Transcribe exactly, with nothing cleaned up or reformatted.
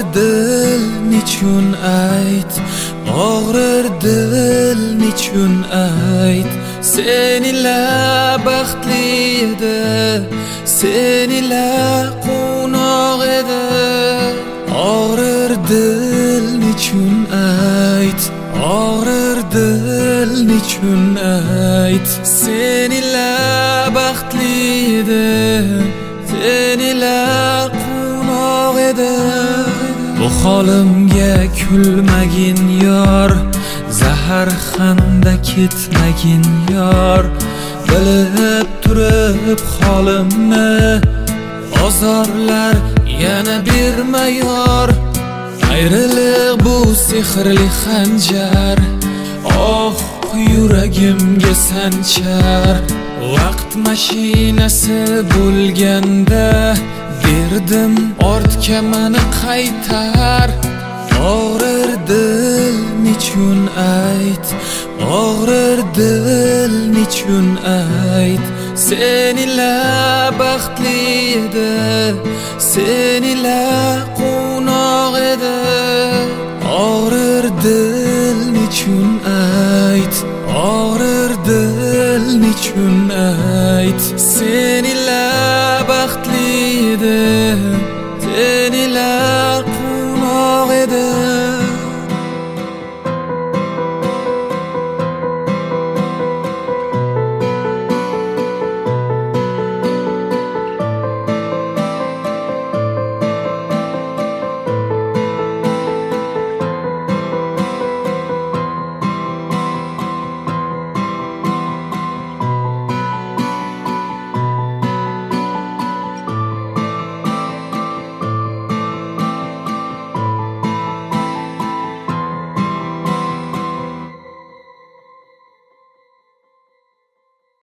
dil nechun ayt, og'rir dil nechun ayt. Sen ila baxtli edi, sen ila quvnoq edi. Og'rir dil nechun ayt, og'rir dil nechun ayt. Sen ila baxtli edi, sen ila quvnoq edi. Bu holimga kulmagin yor, zahar xanda ketmagin yor. Bilib turib holimni ozorlar yana berma yor. Ayriliq bu sehrli xanjar, oh yuragimga sanchar. Vaqt mashinasi bo'lganda berdim ortga mani qaytar. Og'rir dil nechun ayt, og'rir dil nechun ayt. Sen ila baxtli edi, sen ila quvnoq edi. Og'rir dil nechun ayt, og'rir dil nechun ayt.